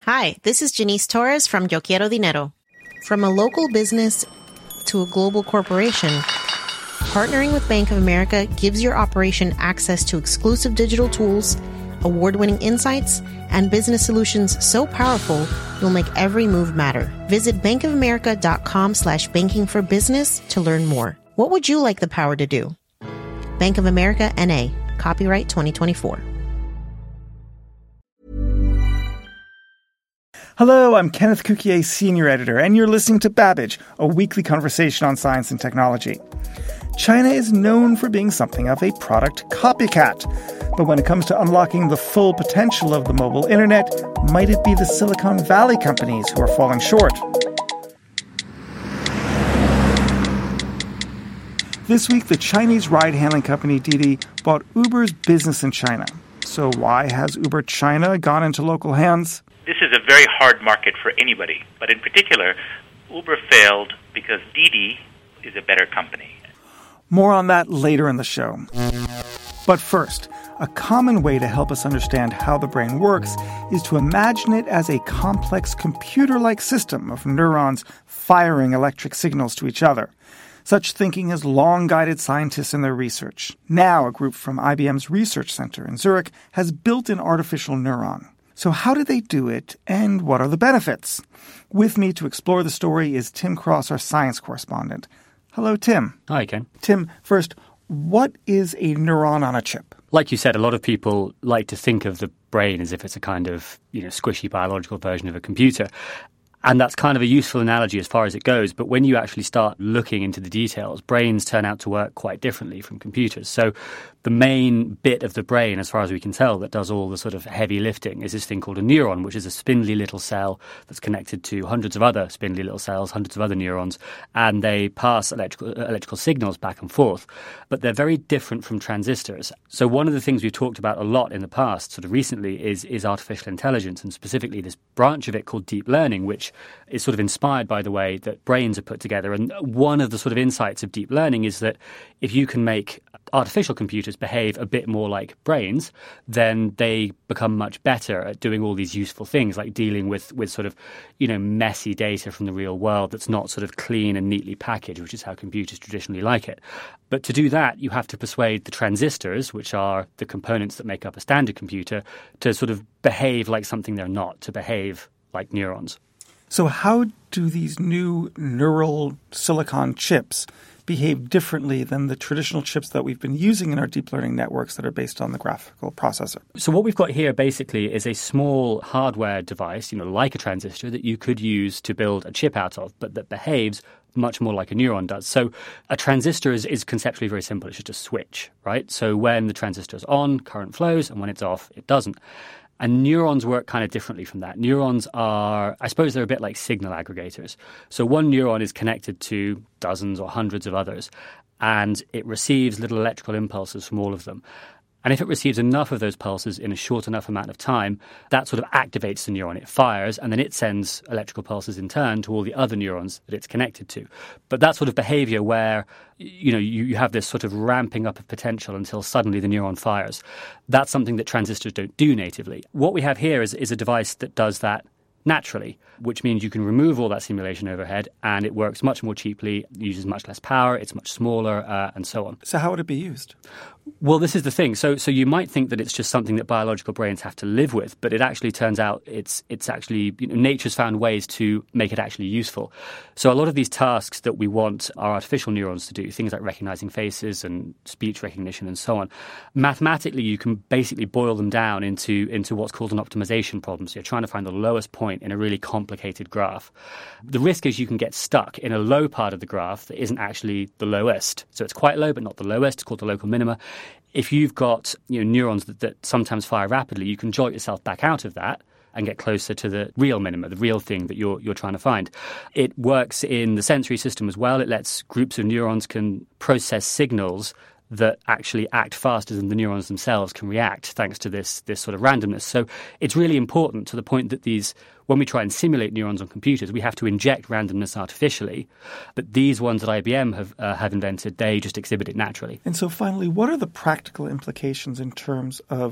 Hi, this is Janice Torres from Yo Quiero Dinero. From a local business to a global corporation, partnering with Bank of America gives your operation access to exclusive digital tools, award-winning insights, and business solutions so powerful you'll make every move matter. Visit bankofamerica.com/banking for business to learn more. What would you like the power to do? Bank of America, N.A. Copyright 2024. Hello, I'm Kenneth Cukier, Senior Editor, and you're listening to Babbage, a weekly conversation on science and technology. China is known for being something of a product copycat. But when it comes to unlocking the full potential of the mobile internet, might it be the Silicon Valley companies who are falling short? This week, the Chinese ride-hailing company Didi bought Uber's business in China. So why has Uber China gone into local hands? This is a very hard market for anybody, but in particular, Uber failed because Didi is a better company. More on that later in the show. But first, a common way to help us understand how the brain works is to imagine it as a complex computer-like system of neurons firing electric signals to each other. Such thinking has long guided scientists in their research. Now, a group from IBM's research center in Zurich has built an artificial neuron. So how did they do it, and what are the benefits? With me to explore the story is Tim Cross, our science correspondent. Hello, Tim. Hi, Ken. Tim, first, what is a neuron on a chip? Like you said, a lot of people like to think of the brain as if it's a kind of, squishy biological version of a computer. And that's kind of a useful analogy as far as it goes. But when you actually start looking into the details, brains turn out to work quite differently from computers. So the main bit of the brain, as far as we can tell, that does all the sort of heavy lifting is this thing called a neuron, which is a spindly little cell that's connected to hundreds of other spindly little cells, hundreds of other neurons, and they pass electrical signals back and forth. But they're very different from transistors. So one of the things we've talked about a lot in the past, sort of recently, is artificial intelligence, and specifically this branch of it called deep learning, which is sort of inspired by the way that brains are put together. And one of the sort of insights of deep learning is that if you can make artificial computers behave a bit more like brains, then they become much better at doing all these useful things, like dealing with sort of, messy data from the real world that's not sort of clean and neatly packaged, which is how computers traditionally like it. But to do that, you have to persuade the transistors, which are the components that make up a standard computer, to sort of behave like something they're not, to behave like neurons. So how do these new neural silicon chips behave differently than the traditional chips that we've been using in our deep learning networks that are based on the graphical processor? So what we've got here basically is a small hardware device, like a transistor, that you could use to build a chip out of, but that behaves much more like a neuron does. So a transistor is conceptually very simple. It's just a switch, right? So when the transistor is on, current flows, and when it's off, it doesn't. And neurons work kind of differently from that. Neurons are, I suppose they're a bit like signal aggregators. So one neuron is connected to dozens or hundreds of others, and it receives little electrical impulses from all of them. And if it receives enough of those pulses in a short enough amount of time, that sort of activates the neuron. It fires, and then it sends electrical pulses in turn to all the other neurons that it's connected to. But that sort of behavior where, you have this sort of ramping up of potential until suddenly the neuron fires, that's something that transistors don't do natively. What we have here is a device that does that naturally, which means you can remove all that simulation overhead and it works much more cheaply, uses much less power, it's much smaller, and so on. So how would it be used? Well, this is the thing. So you might think that it's just something that biological brains have to live with, but it actually turns out it's actually, nature's found ways to make it actually useful. So a lot of these tasks that we want our artificial neurons to do, things like recognizing faces and speech recognition and so on, mathematically you can basically boil them down into what's called an optimization problem. So you're trying to find the lowest point in a really complicated graph. The risk is you can get stuck in a low part of the graph that isn't actually the lowest. So it's quite low, but not the lowest. It's called the local minima. If you've got neurons that sometimes fire rapidly, you can jolt yourself back out of that and get closer to the real minima, the real thing that you're trying to find. It works in the sensory system as well. It lets groups of neurons can process signals that actually act faster than the neurons themselves can react, thanks to this sort of randomness. So it's really important to the point that when we try and simulate neurons on computers, we have to inject randomness artificially. But these ones that IBM have invented, they just exhibit it naturally. And so finally, what are the practical implications in terms of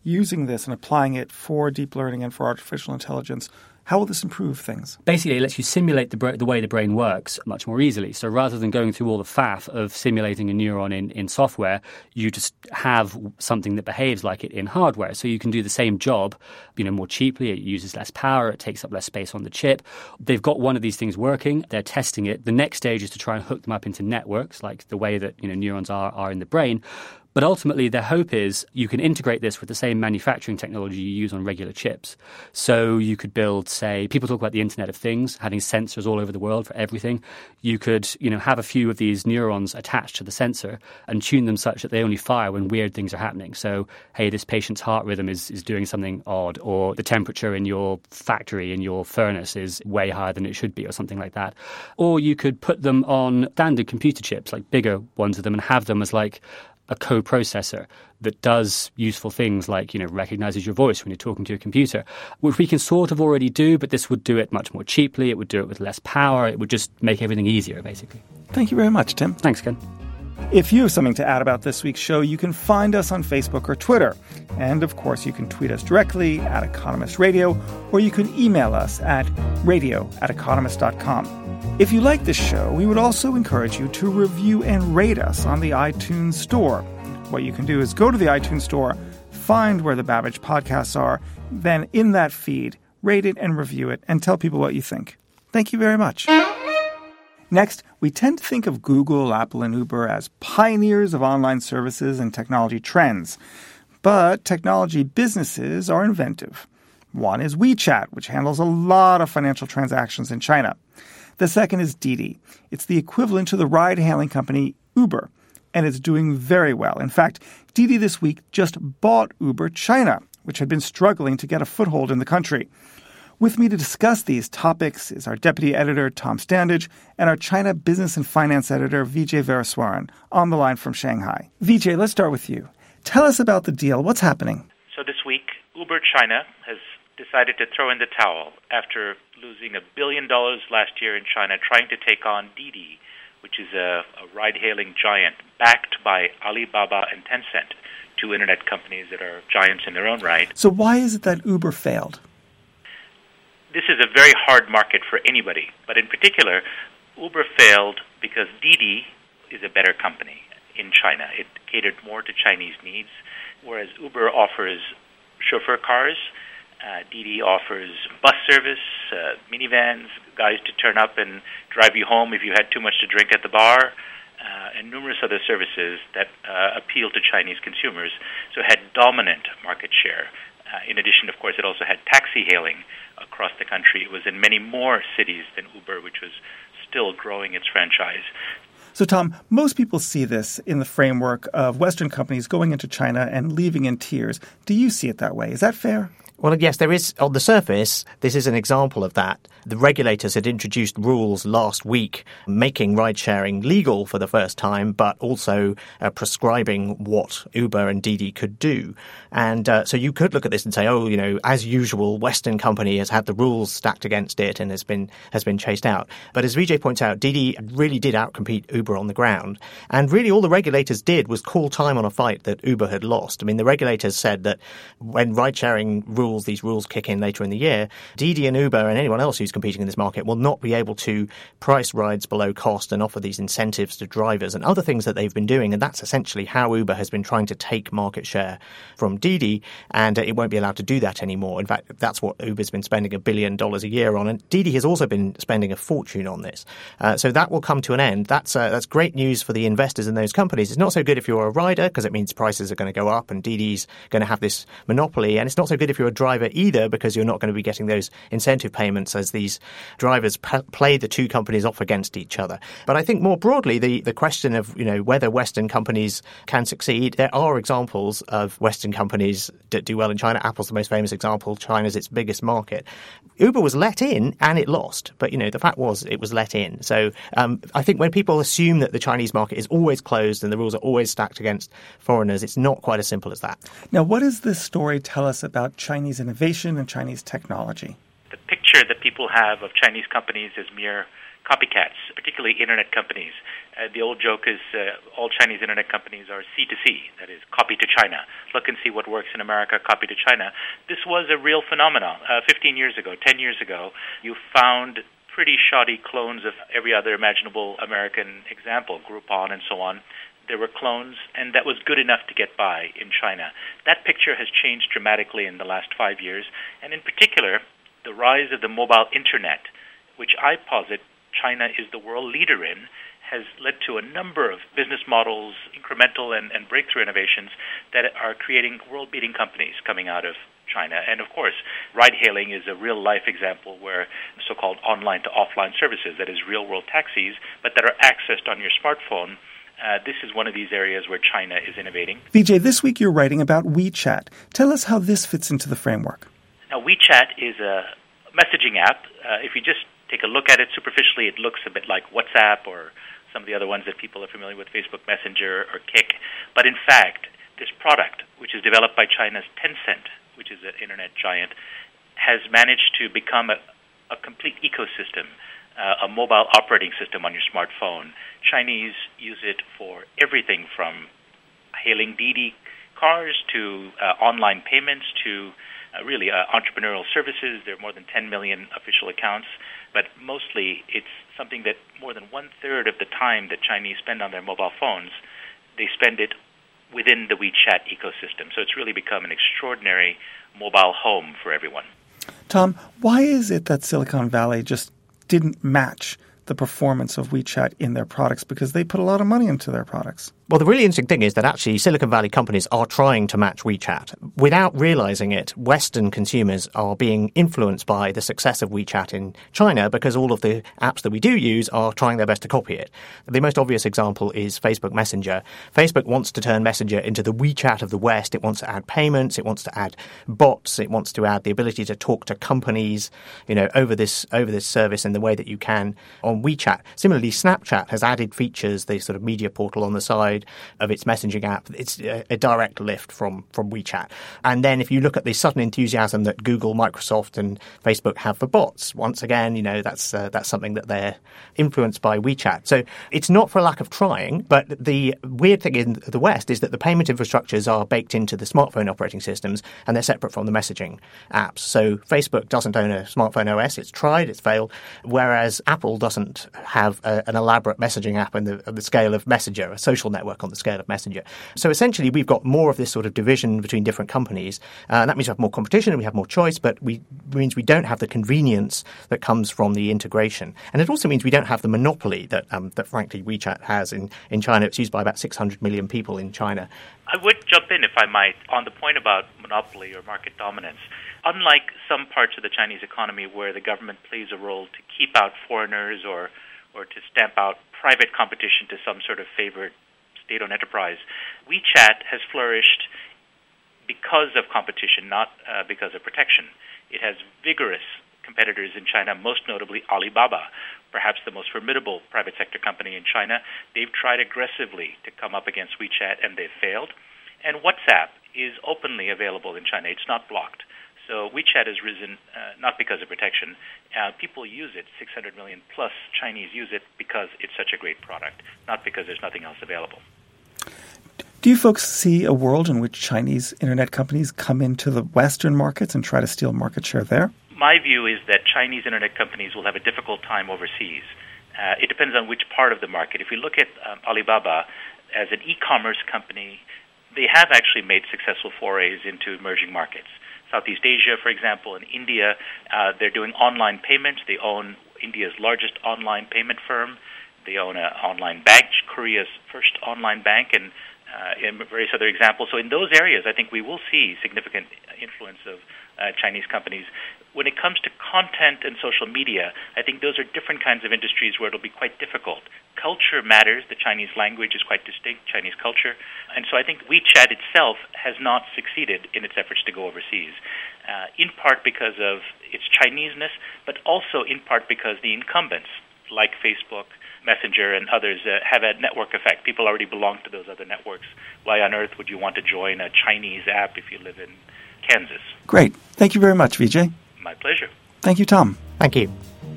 using this and applying it for deep learning and for artificial intelligence, how will this improve things? Basically, it lets you simulate the way the brain works much more easily. So rather than going through all the faff of simulating a neuron in software, you just have something that behaves like it in hardware. So you can do the same job, more cheaply. It uses less power. It takes up less space on the chip. They've got one of these things working. They're testing it. The next stage is to try and hook them up into networks, like the way that neurons are in the brain. But ultimately, their hope is you can integrate this with the same manufacturing technology you use on regular chips. So you could build, say, people talk about the Internet of Things, having sensors all over the world for everything. You could, have a few of these neurons attached to the sensor and tune them such that they only fire when weird things are happening. So, hey, this patient's heart rhythm is doing something odd, or the temperature in your factory, in your furnace, is way higher than it should be, or something like that. Or you could put them on standard computer chips, like bigger ones of them, and have them as like a co-processor that does useful things like, recognizes your voice when you're talking to a computer, which we can sort of already do, but this would do it much more cheaply. It would do it with less power. It would just make everything easier, basically. Thank you very much, Tim. Thanks, Ken. If you have something to add about this week's show, you can find us on Facebook or Twitter. And, of course, you can tweet us directly at Economist Radio, or you can email us at radio@economist.com. If you like this show, we would also encourage you to review and rate us on the iTunes Store. What you can do is go to the iTunes Store, find where the Babbage podcasts are, then in that feed, rate it and review it, and tell people what you think. Thank you very much. Next, we tend to think of Google, Apple, and Uber as pioneers of online services and technology trends. But technology businesses are inventive. One is WeChat, which handles a lot of financial transactions in China. The second is Didi. It's the equivalent to the ride-hailing company Uber, and it's doing very well. In fact, Didi this week just bought Uber China, which had been struggling to get a foothold in the country. With me to discuss these topics is our deputy editor, Tom Standage, and our China business and finance editor, Vijay Veeraswaran, on the line from Shanghai. Vijay, let's start with you. Tell us about the deal. What's happening? So this week, Uber China has decided to throw in the towel after losing $1 billion last year in China trying to take on Didi, which is a ride-hailing giant backed by Alibaba and Tencent, two internet companies that are giants in their own right. So why is it that Uber failed? This is a very hard market for anybody, but in particular, Uber failed because Didi is a better company in China. It catered more to Chinese needs, whereas Uber offers chauffeur cars. Didi offers bus service, minivans, guys to turn up and drive you home if you had too much to drink at the bar, and numerous other services that appeal to Chinese consumers. So it had dominant market share. In addition, of course, it also had taxi hailing across the country. It was in many more cities than Uber, which was still growing its franchise. So, Tom, most people see this in the framework of Western companies going into China and leaving in tears. Do you see it that way? Is that fair? Well, yes, there is. On the surface, this is an example of that. The regulators had introduced rules last week making ride-sharing legal for the first time, but also prescribing what Uber and Didi could do. And so you could look at this and say, as usual, Western company has had the rules stacked against it and has been chased out. But as Vijay points out, Didi really did outcompete Uber on the ground. And really all the regulators did was call time on a fight that Uber had lost. I mean, the regulators said that when ride-sharing these rules kick in later in the year, Didi and Uber and anyone else who's competing in this market will not be able to price rides below cost and offer these incentives to drivers and other things that they've been doing. And that's essentially how Uber has been trying to take market share from Didi, and it won't be allowed to do that anymore. In fact, that's what Uber's been spending $1 billion a year on, and Didi has also been spending a fortune on this. So that will come to an end. That's great news for the investors in those companies. It's not so good if you're a rider, because it means prices are going to go up and Didi's going to have this monopoly. And it's not so good if you're a driver either, because you're not going to be getting those incentive payments as these drivers play the two companies off against each other. But I think more broadly, the question of whether Western companies can succeed, there are examples of Western companies that do well in China. Apple's the most famous example. China's its biggest market. Uber was let in and it lost. But, the fact was it was let in. So I think when people assume that the Chinese market is always closed and the rules are always stacked against foreigners, it's not quite as simple as that. Now, what does this story tell us about Chinese innovation and Chinese technology? The picture picture that people have of Chinese companies as mere copycats, particularly internet companies. The old joke is all Chinese internet companies are C2C, that is, copy to China. Look and see what works in America, copy to China. This was a real phenomenon. 15 years ago, 10 years ago, you found pretty shoddy clones of every other imaginable American example, Groupon and so on. There were clones, and that was good enough to get by in China. That picture has changed dramatically in the last 5 years, and in particular, the rise of the mobile internet, which I posit China is the world leader in, has led to a number of business models, incremental and breakthrough innovations that are creating world-beating companies coming out of China. And of course, ride-hailing is a real-life example where so-called online-to-offline services, that is real-world taxis, but that are accessed on your smartphone. This is one of these areas where China is innovating. Vijay, this week you're writing about WeChat. Tell us how this fits into the framework. Now, WeChat is a messaging app. If you just take a look at it superficially, it looks a bit like WhatsApp or some of the other ones that people are familiar with, Facebook Messenger or Kik. But in fact, this product, which is developed by China's Tencent, which is an internet giant, has managed to become a complete ecosystem, a mobile operating system on your smartphone. Chinese use it for everything from hailing Didi cars to online payments to really entrepreneurial services. There are more than 10 million official accounts, but mostly it's something that more than one-third of the time that Chinese spend on their mobile phones, they spend it within the WeChat ecosystem. So it's really become an extraordinary mobile home for everyone. Tom, why is it that Silicon Valley just didn't match the performance of WeChat in their products? Because they put a lot of money into their products. Well, the really interesting thing is that actually Silicon Valley companies are trying to match WeChat. Without realizing it, Western consumers are being influenced by the success of WeChat in China because all of the apps that we do use are trying their best to copy it. The most obvious example is Facebook Messenger. Facebook wants to turn Messenger into the WeChat of the West. It wants to add payments. It wants to add bots. It wants to add the ability to talk to companies, over this service in the way that you can on WeChat. Similarly, Snapchat has added features, the sort of media portal on the side of its messaging app. It's a direct lift from WeChat. And then if you look at the sudden enthusiasm that Google, Microsoft and Facebook have for bots, once again, that's something that they're influenced by WeChat. So it's not for a lack of trying, but the weird thing in the West is that the payment infrastructures are baked into the smartphone operating systems and they're separate from the messaging apps. So Facebook doesn't own a smartphone OS. It's tried, it's failed, whereas Apple doesn't have an elaborate messaging app on the scale of Messenger, a social network on the scale of Messenger. So essentially, we've got more of this sort of division between different companies. And that means we have more competition and we have more choice, but means we don't have the convenience that comes from the integration. And it also means we don't have the monopoly that frankly, WeChat has in China. It's used by about 600 million people in China. I would jump in, if I might, on the point about monopoly or market dominance. Unlike some parts of the Chinese economy where the government plays a role to keep out foreigners or to stamp out private competition to some sort of favored state-owned enterprise, WeChat has flourished because of competition, not because of protection. It has vigorous competitors in China, most notably Alibaba, perhaps the most formidable private sector company in China. They've tried aggressively to come up against WeChat, and they've failed. And WhatsApp is openly available in China. It's not blocked. So WeChat has risen not because of protection. People use it. 600 million plus Chinese use it because it's such a great product, not because there's nothing else available. Do you folks see a world in which Chinese internet companies come into the Western markets and try to steal market share there? My view is that Chinese internet companies will have a difficult time overseas. It depends on which part of the market. If we look at Alibaba as an e-commerce company, they have actually made successful forays into emerging markets. Southeast Asia, for example, in India, they're doing online payments. They own India's largest online payment firm. They own an online bank, Korea's first online bank, and various other examples. So in those areas, I think we will see significant influence of Chinese companies. When it comes to content and social media, I think those are different kinds of industries where it'll be quite difficult. Culture matters. The Chinese language is quite distinct, Chinese culture. And so I think WeChat itself has not succeeded in its efforts to go overseas, in part because of its Chineseness, but also in part because the incumbents, like Facebook, Messenger, and others, have a network effect. People already belong to those other networks. Why on earth would you want to join a Chinese app if you live in Kansas? Great. Thank you very much, Vijay. My pleasure. Thank you, Tom. Thank you.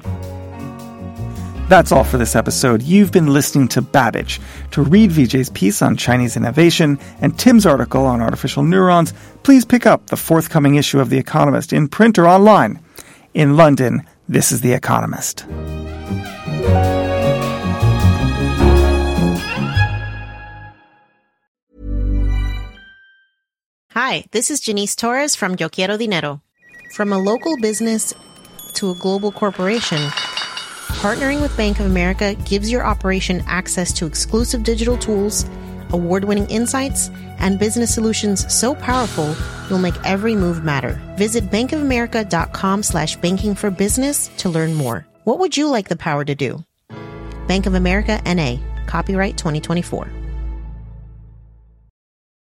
That's all for this episode. You've been listening to Babbage. To read Vijay's piece on Chinese innovation and Tim's article on artificial neurons, please pick up the forthcoming issue of The Economist in print or online. In London, this is The Economist. Hi, this is Janice Torres from Yo Quiero Dinero. From a local business to a global corporation, partnering with Bank of America gives your operation access to exclusive digital tools, award-winning insights, and business solutions so powerful you'll make every move matter. Visit bankofamerica.com/banking for business to learn more. What would you like the power to do? Bank of America, N.A. Copyright 2024.